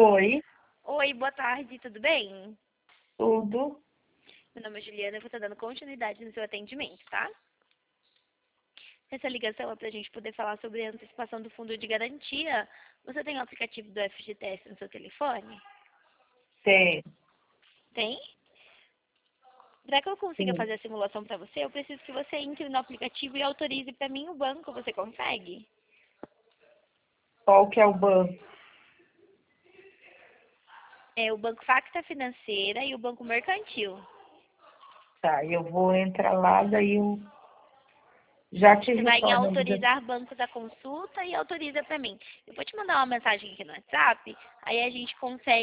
Oi, Oi, boa tarde, tudo bem? tudo. Meu nome é Juliana e vou estar dando continuidade no seu atendimento, tá? Essa ligação é para a gente poder falar sobre a antecipação do fundo de garantia. Você tem o aplicativo do FGTS no seu telefone? Tem, Tem? Para que eu consiga sim. fazer a simulação para você, eu preciso que você entre no aplicativo e autorize para mim o banco. Você consegue? Qual que é o banco? É o Banco Facta Financeira e o Banco Mercantil. Tá, eu vou entrar lá, daí eu já te Você vai em retorno. autorizar banco da consulta e autoriza para mim. Eu vou te mandar uma mensagem aqui no WhatsApp, aí a gente consegue